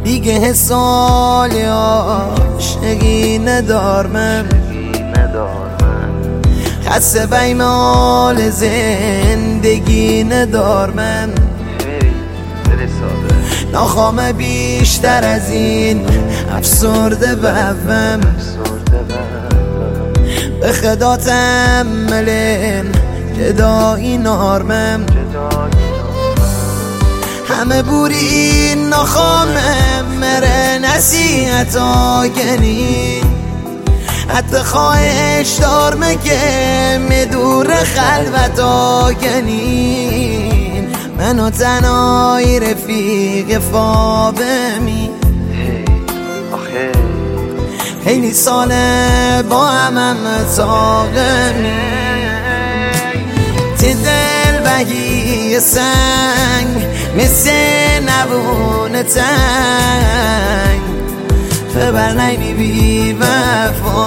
دیگه حسالی عاشقی ندار من، خسته بیمال زندگی ندار من. ناخوام بیشتر از این افسرده ببم، به خدا تملم جدایی نارمم. همه بوری ناخوامم مره نصیحت آگنی، حتی خواهش دار مگه مدور خلوت آگنین. منو تنهای رفیق فابمی، خیلی ساله با هم تاقمی. تی دل بگی سنگ مثل نبونه تنگ، خبر نمی بی وفا.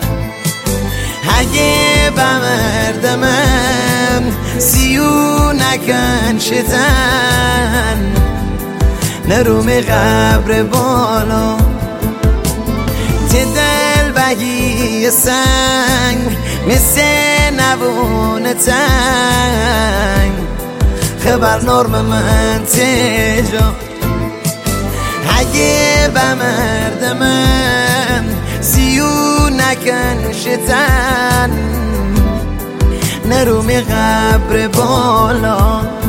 اگه بمردمم سیو نکن شتن، نروم قبر بالا. تی دل بگی سنگ مثل نبونه تنگ، خبر نرم من تجا. اگه بمردمم سیو نکن شتن، نروم قبر بالا.